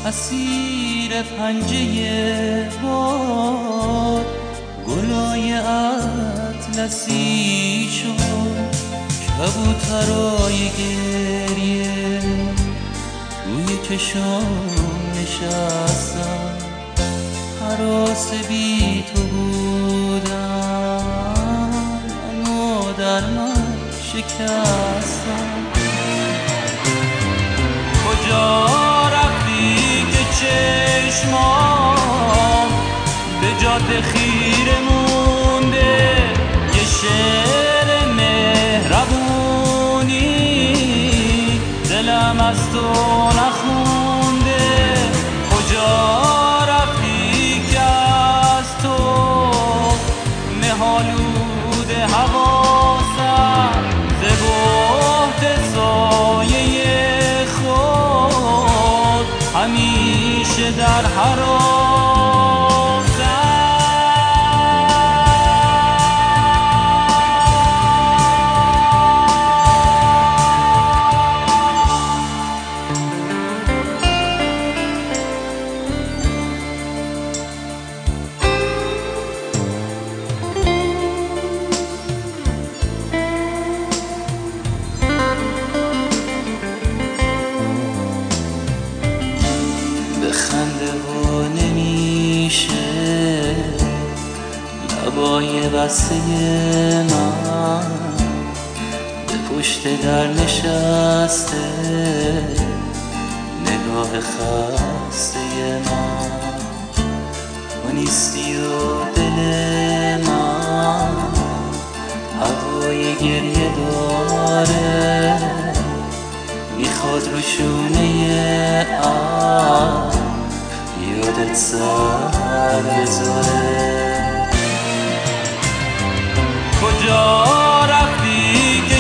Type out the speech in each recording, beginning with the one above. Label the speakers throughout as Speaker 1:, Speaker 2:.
Speaker 1: اسیر پنجه باد گلای اطلسی شد، کبوترای گریه روی چشام نشستم، هراس بی تو بودم، منو در من شکستم. کجا رفتی که چشمام به جاده خیره مونده، یه شعر مهربونی دلم از تو نخونده. کجا رفتی که از تو مه‌آلود حواسم ز بهت سایه خود همیشه در خنده و نمیشه لبای بسته من، به پشت در نشسته نگاه خسته من. تو نیستی و دل من هوای گریه داره، میخواد رو شونه یادت سر بذاره. کجا رفتی که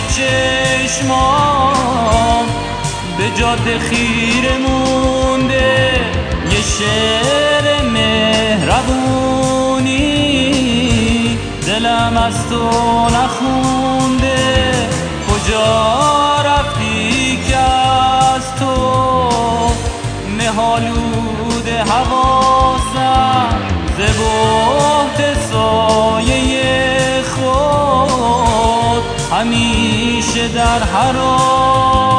Speaker 1: چشمام به جاده خیره مونده، یه شعر مهربونی دلم از تو نخونده. کجا رفتی که از تو مه‌آلود حواسم ز بهت سایه خود همیشه در حراسم.